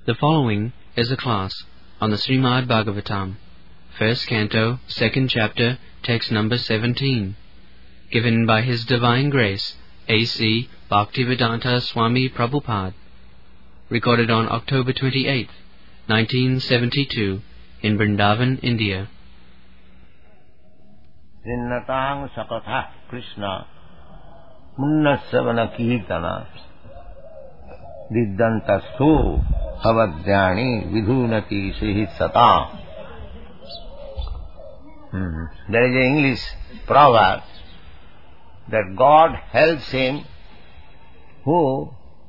The following is a class on the Srimad Bhagavatam, first canto, second chapter, text number 17, given by His Divine Grace, A.C. Bhaktivedanta Swami Prabhupada, recorded on October 28, 1972, in Vrindavan, India. Rinnatang sakatha Krishna Munnasavana Kirtana Diddantastu Havadyani Vidhunati Srihisata. There is an English proverb that God helps him who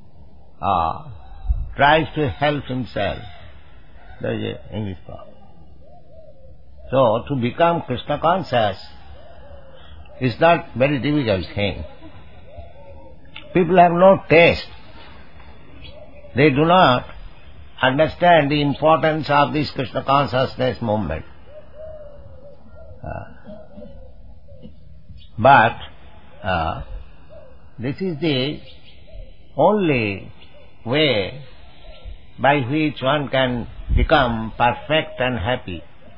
tries to help himself. There is an English proverb. So, to become Krishna conscious is not very difficult thing. People have no taste. They do not understand the importance of this Krishna consciousness movement. But this is the only way by which one can become perfect and happy.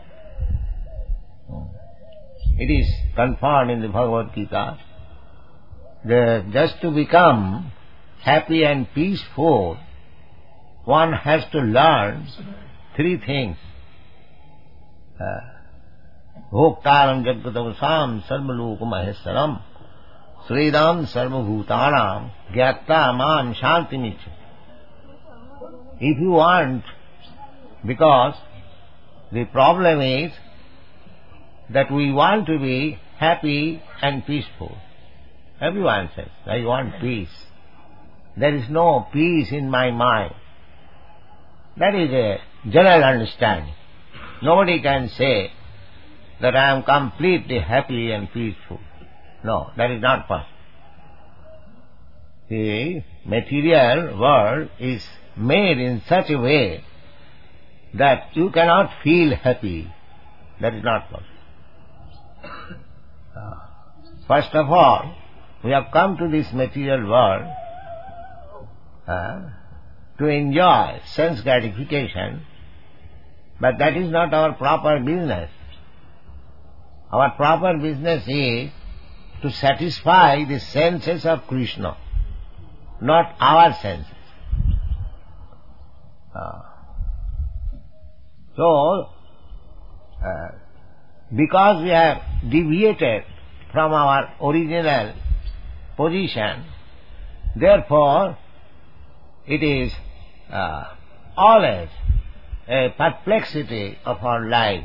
It is confirmed in the Bhagavad Gita that just to become happy and peaceful, one has to learn three things. Bhoktaram jaggatavasam sarvaloka maheswaram sridam sarvabhutanam gyata mam shantimicha. If you want, because the problem is that we want to be happy and peaceful. Everyone says, I want peace. There is no peace in my mind. That is a general understanding. Nobody can say that I am completely happy and peaceful. No, that is not possible. The material world is made in such a way that you cannot feel happy. That is not possible. First of all, we have come to this material world to enjoy sense gratification, but that is not our proper business. Our proper business is to satisfy the senses of Krishna, not our senses. Because we have deviated from our original position, therefore it is always a perplexity of our life.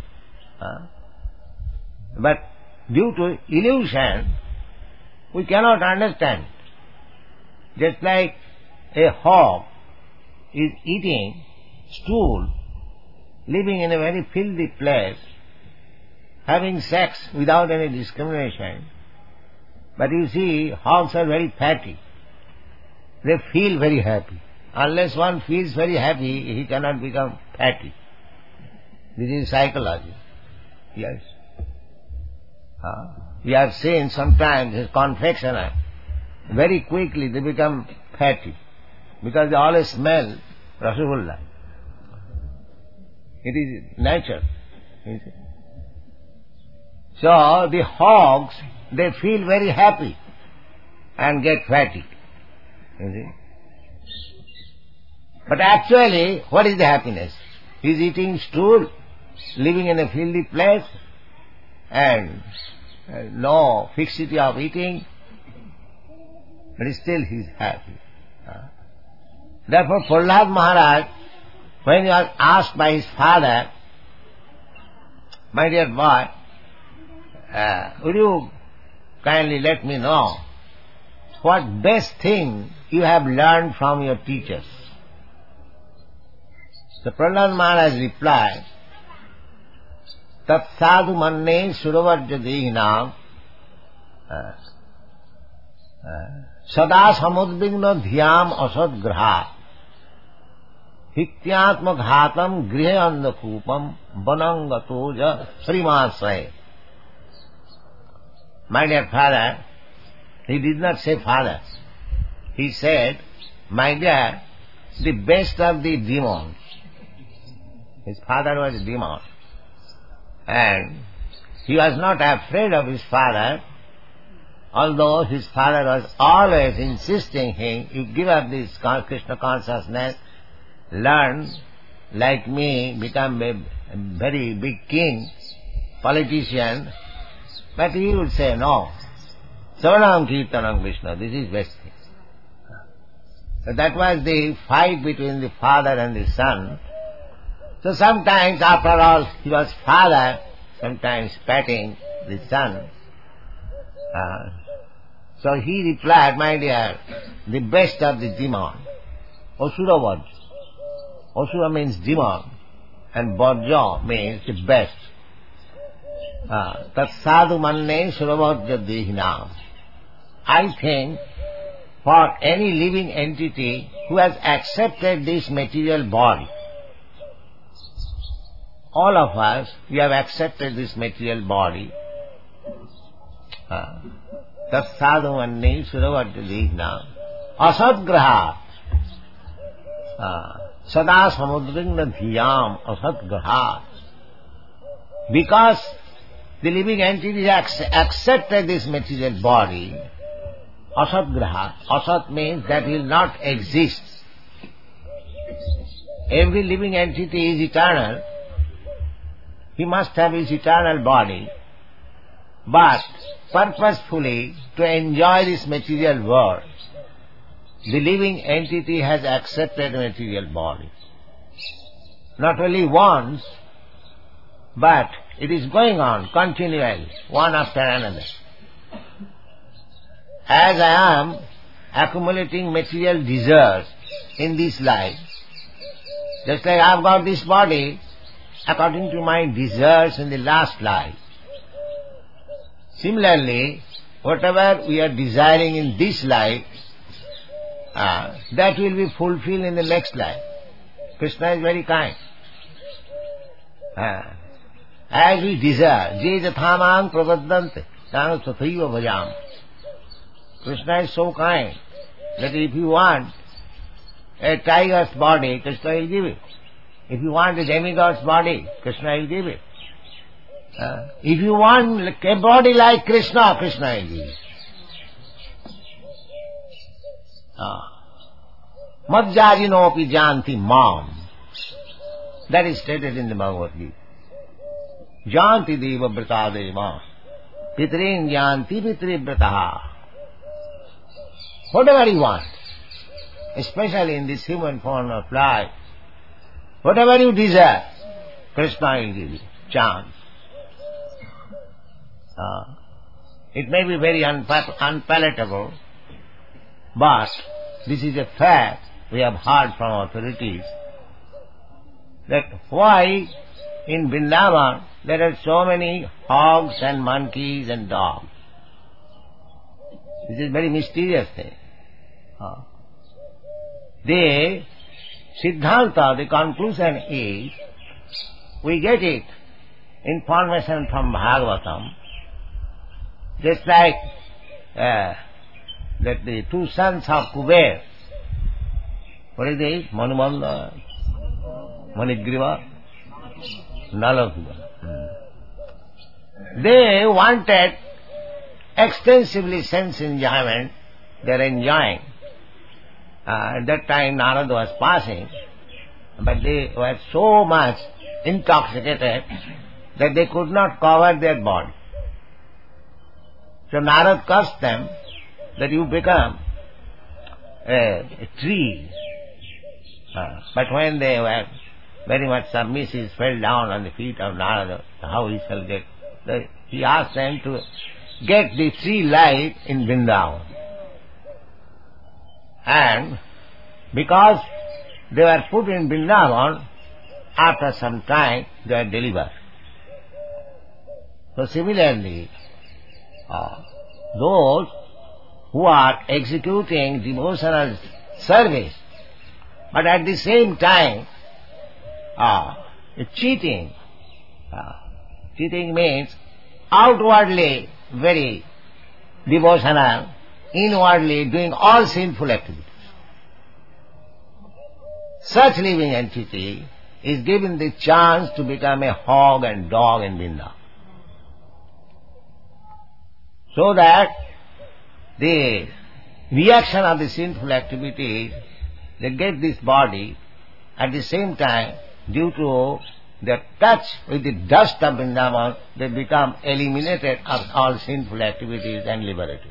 But due to illusion, we cannot understand. Just like a hog is eating stool, living in a very filthy place, having sex without any discrimination. But you see, hogs are very fatty. They feel very happy. Unless one feels very happy, he cannot become fatty. This is psychology. Yes. We have seen sometimes his confectioner, very quickly they become fatty, because they always smell Rasgulla. It is nature. So the hogs, they feel very happy and get fatty. You see? But actually, what is the happiness? He is eating stool, living in a filthy place, and no fixity of eating, but still he is happy. Therefore, Prahlad Maharaj, when he was asked by his father, my dear boy, would you kindly let me know what best thing you have learned from your teachers? So Prahlad Maharaj replied, Tat sadhu manne suravajya dehinam sada samudvigna dhyam asadgraha hityatma ghatam grihe andakupam banangatoja srimasai. My dear father, he did not say father. He said, my dear the best of the demons. His father was a demon. And he was not afraid of his father, although his father was always insisting him, you give up this Krishna consciousness, learn like me, become a very big king, politician. But he would say, no, Savanam Kirtanam Krishna, this is best thing. So that was the fight between the father and the son. So sometimes, after all, he was father, sometimes patting the son. So he replied, my dear, the best of the demon. Asura was. Asura means demon, and Bhajya means the best. Tat sadhu manne surabhajya dehinam. I think for any living entity who has accepted this material body, all of us, we have accepted this material body. Tat sadhu manne surabhajya dehinam. Asatgraha. Sada samudrinna dhiyam asatgraha. Because the living entity has accepted this material body, asatgraha. Asat means that will not exist. Every living entity is eternal. He must have his eternal body, but purposefully to enjoy this material world, the living entity has accepted a material body. Not only once, but it is going on continually, one after another. As I am accumulating material desires in this life, just like I have got this body according to my desires in the last life. Similarly, whatever we are desiring in this life, that will be fulfilled in the next life. Krishna is very kind. As we desire, je jathamang pravaddante, tanu sathaiva bhajam. Krishna is so kind that if you want a tiger's body, Krishna will give it. If you want a demigod's body, Krishna will give it. If you want a body like Krishna, Krishna will give it. Madhyajinopi janti mam. That is stated in the Bhagavad Gita. Janti deva vrata deva. Pitrin janti pitri vrataha. Whatever you want, especially in this human form of life, whatever you desire, Krishna will give you. Chance. It may be very unpalatable, but this is a fact we have heard from authorities, that why in Vrindavan there are so many hogs and monkeys and dogs. This is a very mysterious thing. The Siddhanta, the conclusion is, we get it information from Bhagavatam, just like that the two sons of Kuber, what is it? Manumanda, Manigriva, Nalakuba. They wanted extensively sense enjoyment. They are enjoying. At that time Narada was passing, but they were so much intoxicated that they could not cover their body. So Narada cursed them that you become a tree. But when they were very much submissive, fell down on the feet of Narada, how he shall get? He asked them to get the tree life in Vrindavan. And because they were put in Vrindavan, after some time they were delivered. So similarly, those who are executing devotional service, but at the same time cheating. Cheating means outwardly very devotional, inwardly doing all sinful activities. such living entity is given the chance to become a hog and dog in Vrindavan. So that the reaction of the sinful activities, they get this body, at the same time, due to their touch with the dust of Vrindavan, they become eliminated of all sinful activities and liberated.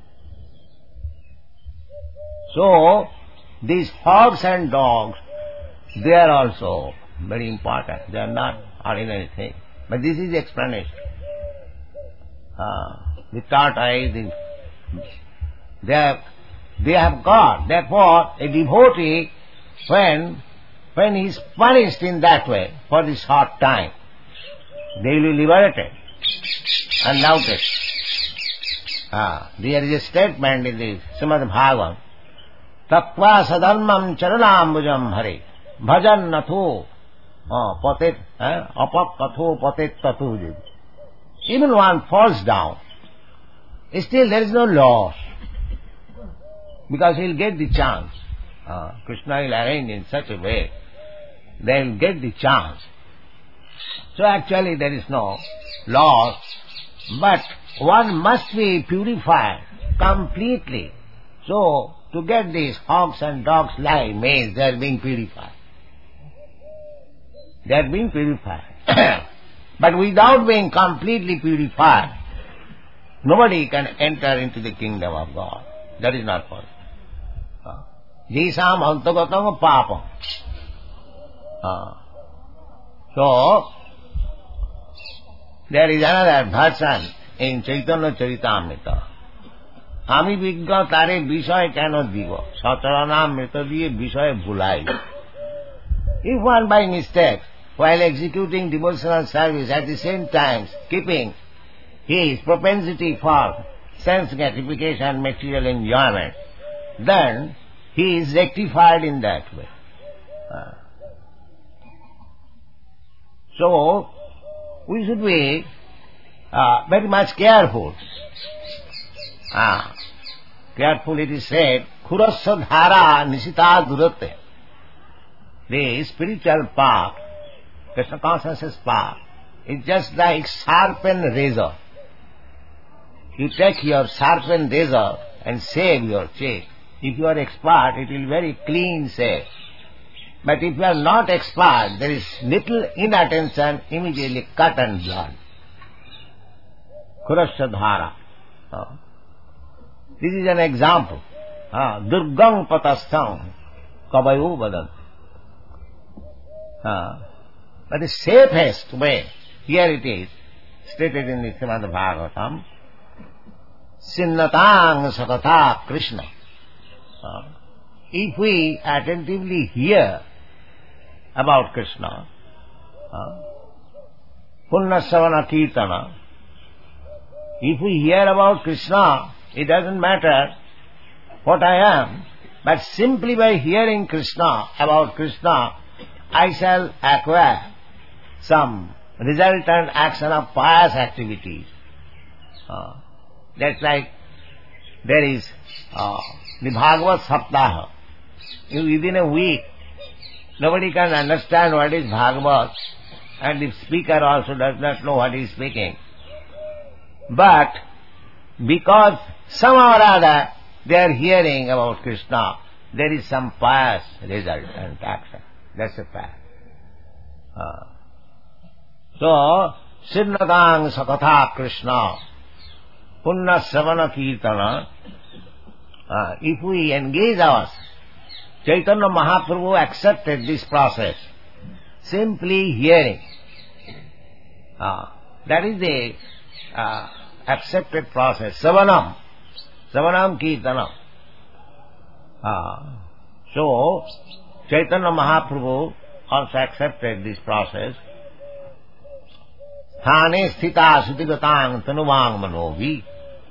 So, these hogs and dogs, they are also very important. They are not ordinary things. But this is the explanation. The tortoise, they have got. Therefore, a devotee, when he is punished in that way for this short time, they will be liberated, undoubted. There is a statement in the Srimad Bhagavatam, Tattva sadharmam charanambujam hare bhajan natho patet apakatho patet tatu. Even one falls down, still there is no loss, because he will get the chance. Krishna will arrange in such a way, they will get the chance. So actually there is no loss, but one must be purified completely. So to get these hogs and dogs life means they are being purified. They are being purified. But without being completely purified, nobody can enter into the kingdom of God. That is not possible. Jisam antagatam papam. So, there is another version in Chaitanya Charitamrita. Ami vigna tare vishay keno diva, sacharanam mrita diye vishay bulai. If one by mistake, while executing devotional service, at the same time keeping his propensity for sense gratification, material enjoyment, then he is rectified in that way. So, we should be very much careful. Careful, it is said, Khurasya dhara nisita durate. The spiritual path, Krishna consciousness path, is just like sharpened razor. You take your sharpened razor and shave your cheek. If you are expert, it will be very clean shave. But if you are not expert, there is little inattention, immediately cut and blood. Khurasya dhara. This is an example. Durgam patastham kavayo vadanti. But the safest way, here it is, stated in the Srimad Bhagavatam, Sinnatang sakatha Krishna. If we attentively hear about Krishna, Punnasavana Kirtana, if we hear about Krishna, it doesn't matter what I am, but simply by hearing Krishna, about Krishna, I shall acquire some resultant action of pious activities. That's like there is the Bhagavad Saptaha. Within a week, nobody can understand what is Bhagavad, and the speaker also does not know what he is speaking. But because somehow or other they are hearing about Krishna, there is some pious resultant action. That's a fact. So, Sinnatang sakatha Krishna, Punna Savana Kirtana, if we engage ourselves, Chaitanya Mahaprabhu accepted this process, simply hearing. That is the accepted process. Savanam Kirtanam. So, Chaitanya Mahaprabhu also accepted this process. Thane sthita sutigatang tanuvang manovi.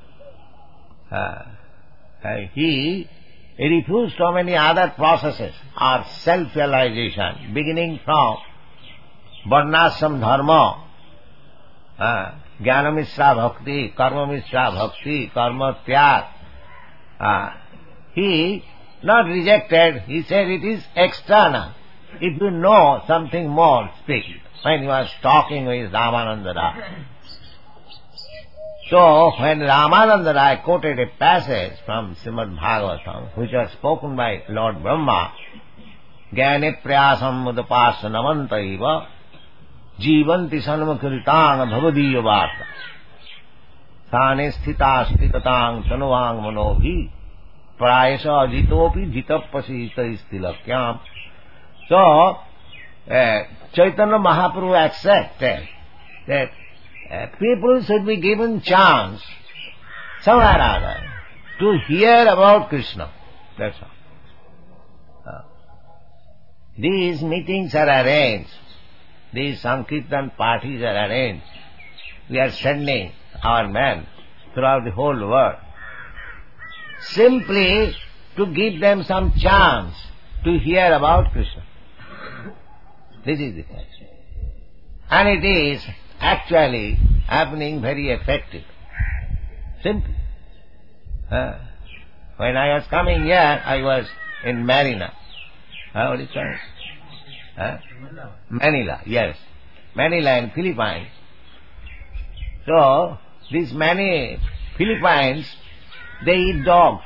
He refused so many other processes of self-realization, beginning from Varnashram Dharma, Jnana Mishra Bhakti, Karma Mishra Bhakti, Karma Tyag. He not rejected. He said it is external. If you know something more, speak. When he was talking with Ramananda Rai. So, when Ramananda Rai quoted a passage from Srimad Bhagavatam, which was spoken by Lord Brahma, Jnane prayasam udapasana iva jivanti sanmakritana bhavadiya varta thane sthita sthitataং tanuvang manobhi prayasa jitopi jitappasita istilakyam. So, Chaitanya Mahaprabhu accepted that people should be given chance somewhere or other to hear about Krishna. That's all. These meetings are arranged. These Sankirtan parties are arranged. We are sending our men throughout the whole world simply to give them some chance to hear about Krishna. This is the fact. And it is actually happening very effective. Simple. When I was coming here, I was in Marina. What is it? Manila, yes. Manila in Philippines. So, these many Philippines, they eat dogs.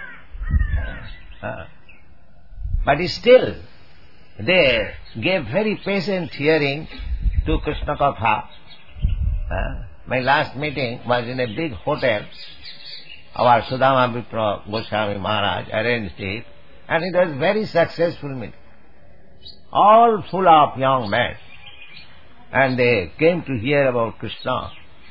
But still, they gave very patient hearing to Krishna Katha. My last meeting was in a big hotel. Our Sudama Vipra Goswami Maharaj arranged it, and it was very successful meeting. All full of young men. And they came to hear about Krishna.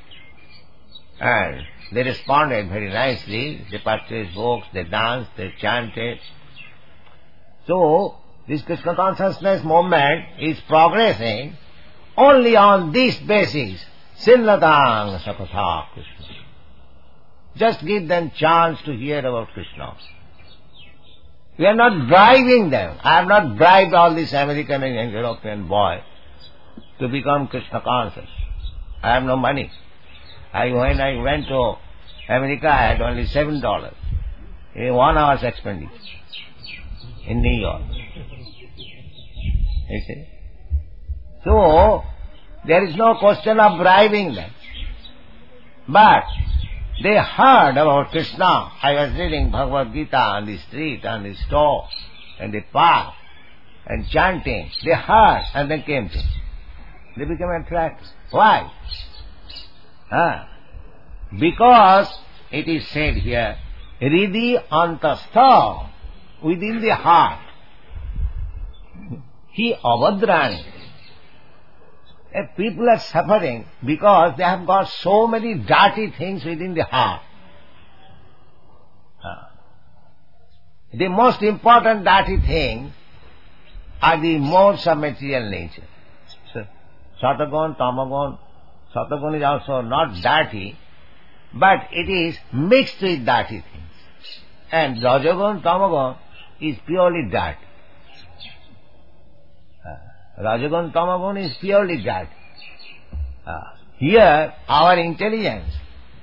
And they responded very nicely. They purchased books, they danced, they chanted. So, this Krishna consciousness movement is progressing only on this basis. Sinlatang Sakatha Krishna. Just give them chance to hear about Krishna. We are not bribing them. I have not bribed all these American and European boys to become Krishna conscious. I have no money. When I went to America, I had only $7 in 1 hour's expenditure in New York. You see? So, there is no question of bribing them. But they heard about Krishna. I was reading Bhagavad Gita on the street, on the store, in the park, and chanting. They heard and they came to me. They became attracted. Why? Because it is said here, Hridi antastha, within the heart. He avadrani. People are suffering because they have got so many dirty things within the heart. The most important dirty things are the modes of material nature. Satagun, Tamagun. Satagun is also not dirty, but it is mixed with dirty things. And Rajagun, Tamagun is purely dirty. Rajagun, Tamagun is purely dirty. Here, our intelligence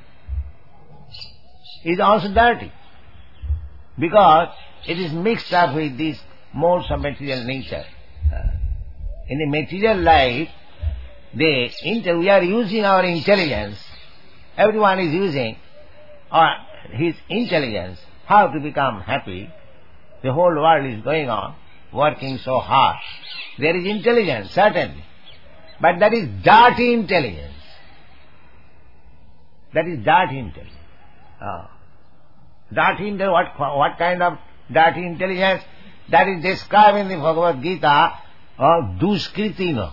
is also dirty, because it is mixed up with these modes of material nature. In the material life, we are using our intelligence. Everyone is using his intelligence, how to become happy. The whole world is going on, working so hard. There is intelligence, certainly. But that is dirty intelligence. That is dirty intelligence. Dirty intelligence, what kind of dirty intelligence? That is described in the Bhagavad Gita, Duskritina.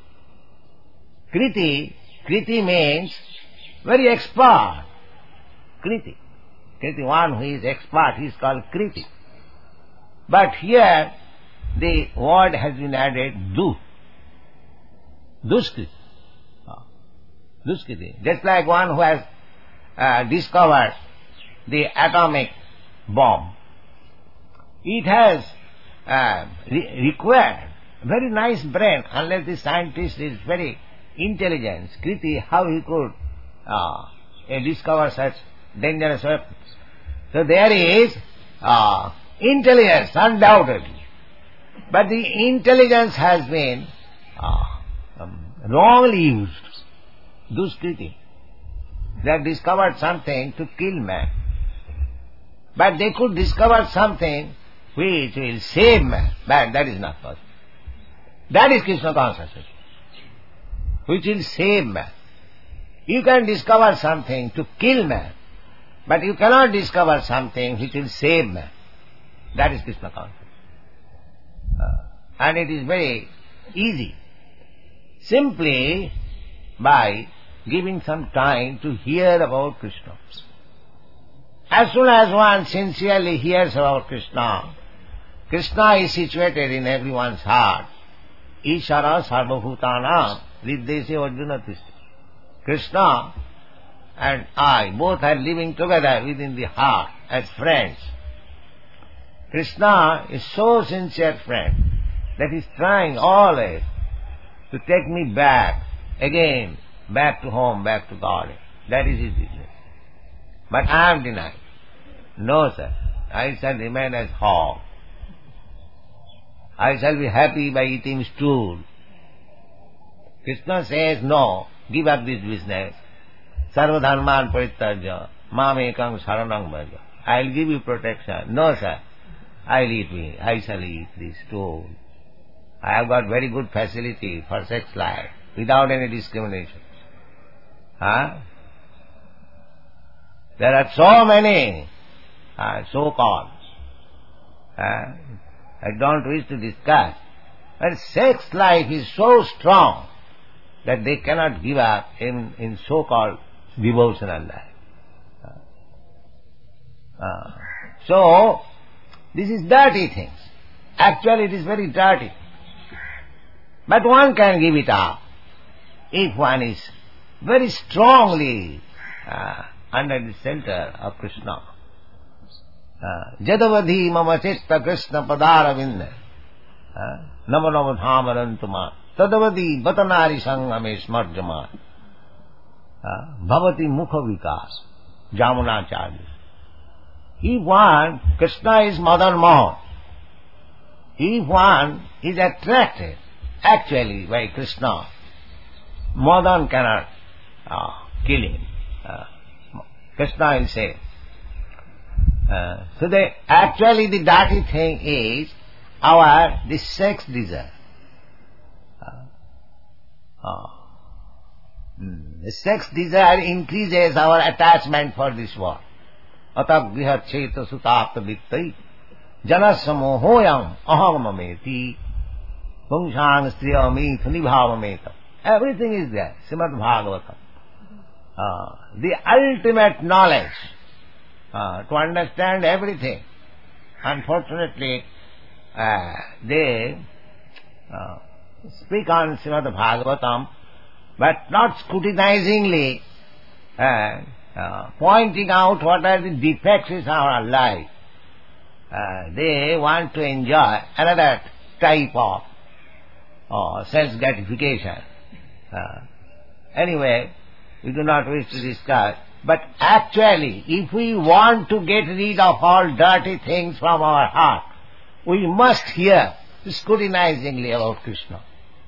Kriti means very expert. Kriti, one who is expert, he is called Kriti. But here, the word has been added, Duskriti. Duskriti. Just like one who has discovered the atomic bomb. It has required very nice brain, unless the scientist is very intelligent. Kriti, how he could discover such dangerous weapons. So there is intelligence, undoubtedly. But the intelligence has been wrongly used. Duskriti. They have discovered something to kill man. But they could discover something which will save man. But that is not possible. That is Krishna consciousness, which will save man. You can discover something to kill man, but you cannot discover something which will save man. That is Krishna consciousness. And it is very easy. Simply by giving some time to hear about Krishna. As soon as one sincerely hears about Krishna, Krishna is situated in everyone's heart. Ishara sarvabhutana viddesi arjuna tisti. Krishna and I both are living together within the heart as friends. Krishna is so sincere friend that he is trying always to take me back again, back to home, back to God. That is his business. But I am denied. No, sir. I shall remain as hog. I shall be happy by eating stool. Krishna says, no, give up this business. Sarvadharman parityajya, mam ekam saranam bhaja. I will give you protection. No, sir. I shall eat this stool. I have got very good facility for sex life, without any discrimination. There are so many so-called. I don't wish to discuss. But sex life is so strong that they cannot give up in so-called devotional life. So, this is dirty things. Actually, it is very dirty. But one can give it up if one is very strongly under the center of Krishna. Jadavadhi mama chitta Krishna padaravinda nama nama dhamarantuma tadavadhi batanari sangame smarjama bhavati mukha vikas Jamunacharya. If one, Krishna is Madan Mohan, if one is attracted actually by Krishna, Madan cannot kill him. Krishna will say. So actually the dirty thing is the sex desire. The sex desire increases our attachment for this world. Atak griha cheta sutapta vittai janasamohoyam ahamameti pungsang striyamit nibhavameta. Everything is there. Srimad Bhagavatam. The ultimate knowledge to understand everything. Unfortunately, they speak on Srimad Bhagavatam, but not scrutinizingly pointing out what are the defects in our life. They want to enjoy another type of self-gratification. Anyway, we do not wish to discuss. But actually, if we want to get rid of all dirty things from our heart, we must hear scrutinizingly about Krishna.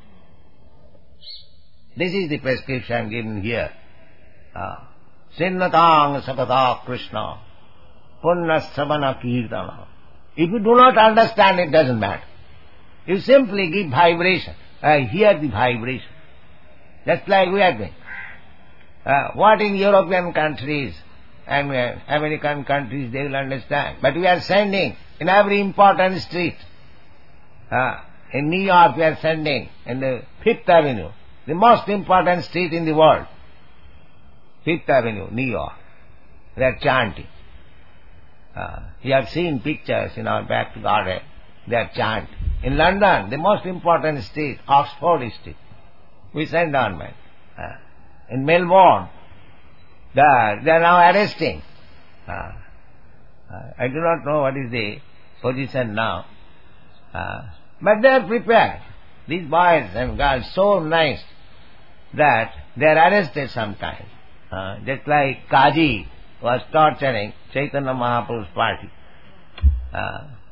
This is the prescription given here. Sinnatang sakata Krishna, punnasavana kirtana. If you do not understand, it doesn't matter. You simply give vibration. Hear the vibration. Just like we are doing. What in European countries and American countries they will understand. But we are sending in every important street. In New York we are sending in the Fifth Avenue, the most important street in the world. Fifth Avenue, New York. They are chanting. You have seen pictures in our back garden. They are chanting. In London, the most important street, Oxford Street, we send armed. In Melbourne, they are now arresting. I do not know what is the position now. But they are prepared. These boys and girls so nice that they are arrested sometimes. Just like Kaji was torturing Chaitanya Mahaprabhu's party.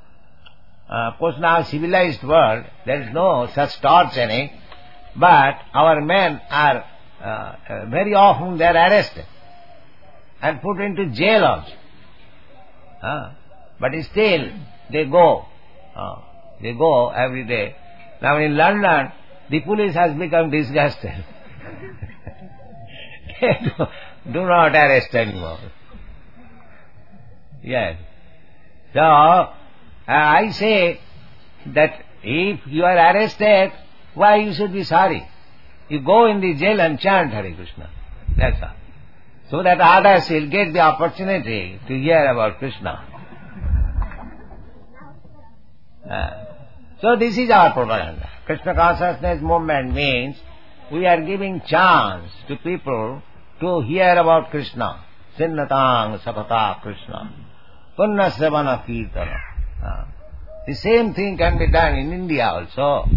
Of course now civilized world, there is no such torturing, but our men are very often they are arrested and put into jail also. But still they go. They go every day. Now in London, the police has become disgusted. They do not arrest anymore. Yes. So, I say that if you are arrested, why you should be sorry? You go in the jail and chant Hare Krishna. That's all. So that others will get the opportunity to hear about Krishna. So this is our propaganda. Krishna consciousness movement means we are giving chance to people to hear about Krishna. Sinnatang sapata Krishna. Punna sevana kirtana. The same thing can be done in India also.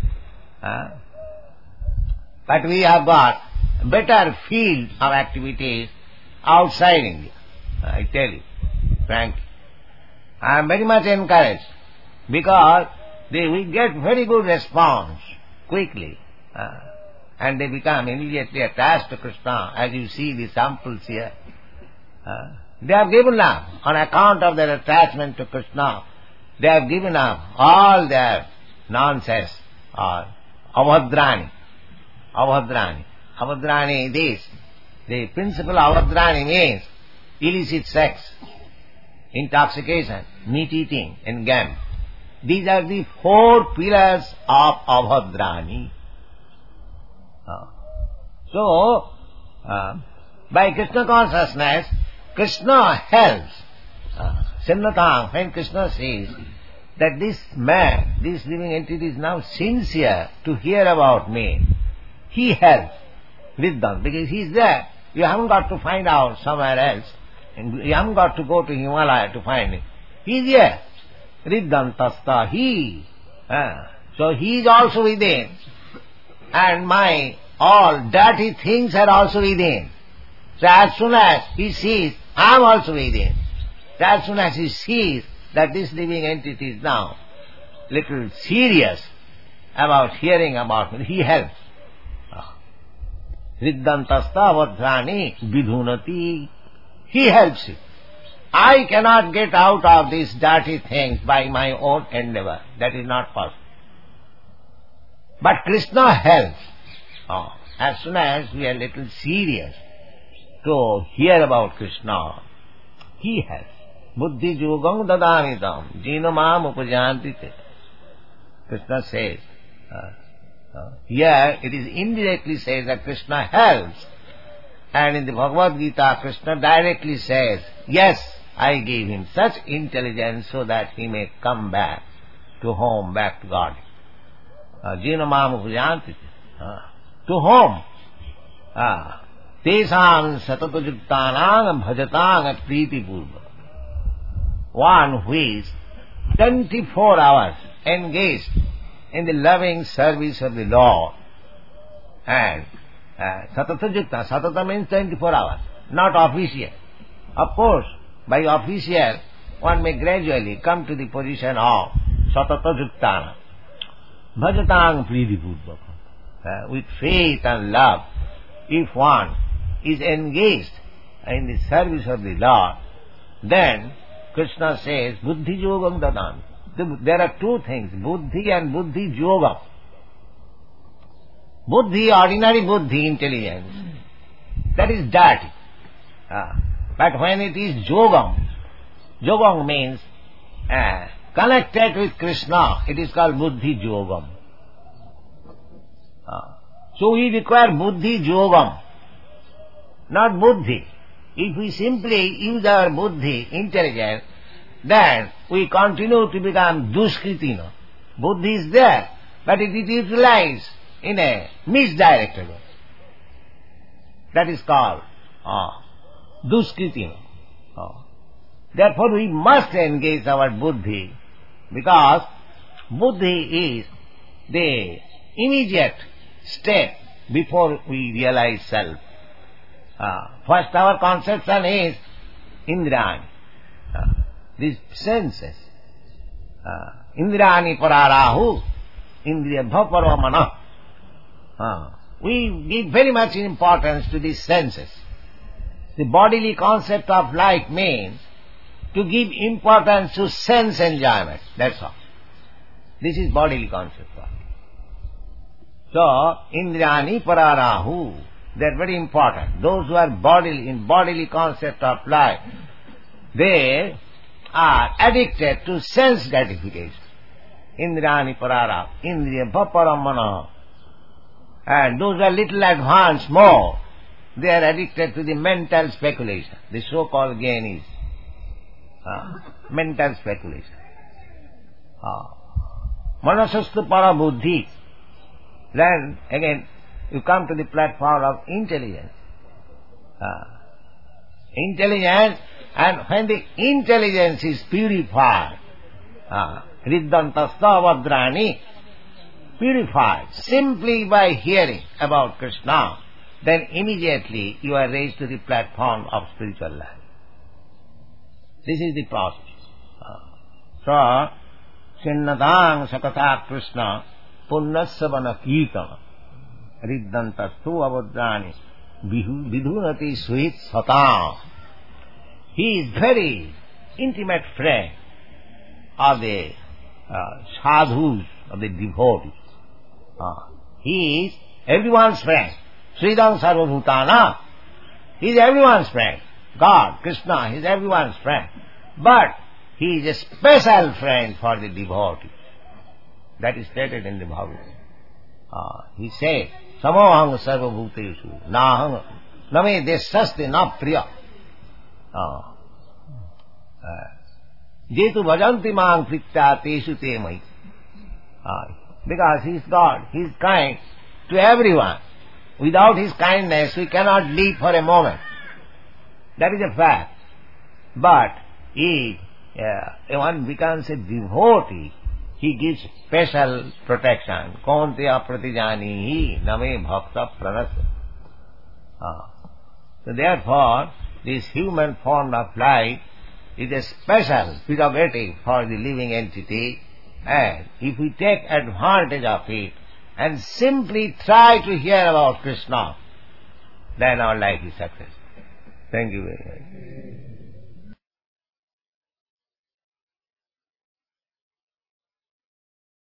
But we have got better field of activities outside India. I tell you, frankly. I am very much encouraged because we get very good response quickly. And they become immediately attached to Krishna, as you see the samples here. They have given up on account of their attachment to Krishna. They have given up all their nonsense or avadrani. Avadrani. Avadrani is this. The principle of avadrani means illicit sex, intoxication, meat eating and gambling. These are the 4 pillars of avadrani. So, by Krishna consciousness, Krishna helps. Sinnatang, when Krishna says that this man, this living entity is now sincere to hear about me, he helps Riddhan, because he is there. You haven't got to find out somewhere else, and you haven't got to go to Himalaya to find him. He is here. Riddhan tasta, he. So he is also within. And my all dirty things are also within. So as soon as he sees, I am also within. So as soon as he sees that this living entity is now little serious about hearing about me, he helps. Riddhantasta vadrani vidhunati. He helps you. I cannot get out of these dirty things by my own endeavor. That is not possible. But Krishna helps. As soon as we are little serious to hear about Krishna, he helps. Buddhi yogam dadamitam jinamam upajantite. Krishna says, here it is indirectly says that Krishna helps. And in the Bhagavad Gita, Krishna directly says, yes, I gave him such intelligence so that he may come back to home, back to God. Jinamam upajantite. To whom? Tesam satatujuktanang bhajatang priti purva. One who is 24 hours engaged in the loving service of the Lord. And satatujukta, satata means 24 hours, not official. Of course, by official, one may gradually come to the position of satatajuktana. Bhajatang priti purva. With faith and love, if one is engaged in the service of the Lord, then Krishna says, Buddhi yogam dadami. There are 2 things, Buddhi and Buddhi yogam. Buddhi, ordinary Buddhi, intelligence, that is dirty. But when it is yogam, yogam means connected with Krishna, it is called Buddhi yogam. So we require buddhi yogam, not buddhi. If we simply use our buddhi, intelligence, then we continue to become duskritina. Buddhi is there, but it is utilized in a misdirected way. That is called duskritina. Therefore we must engage our buddhi, because buddhi is the immediate step before we realize self. First our conception is indrani, these senses. Indrani pararahu, indriya bhaparamana. We give very much importance to these senses. The bodily concept of life means to give importance to sense enjoyment. That's all. This is bodily concept. So, Indrani pararahu, they are very important. Those who are in bodily concept of life, they are addicted to sense gratification. Indrani pararahu, indriya bhaparamana. And those who are little advanced more, they are addicted to the mental speculation. The so-called gain is mental speculation. Manasastu para buddhi. Then again you come to the platform of intelligence. Intelligence, and when the intelligence is purified, riddhantasta vadrani, purified simply by hearing about Krishna, then immediately you are raised to the platform of spiritual life. This is the process. So, Sinnadang Sakata Krishna Punnasavana Kirtana Riddhantastu Avadrani Vidhunati Suhit Satam. He is very intimate friend of the sadhus, of the devotees. He is everyone's friend. Sridham Sarvabhutana. He is everyone's friend. God, Krishna, he is everyone's friend. But he is a special friend for the devotee. That is stated in the Bhagavad. He said, Samoham sarvabhuteshu naham name deshaste na priya. Jetu bhajanti mang pritta teshu te mai. Because he is God, he is kind to everyone. Without his kindness we cannot live for a moment. That is a fact. But if one becomes a devotee, he gives special protection. Kaunteya pratijanihi name bhakta pranasya. So therefore, this human form of life is a special prerogative for the living entity, and if we take advantage of it and simply try to hear about Krishna, then our life is successful. Thank you very much.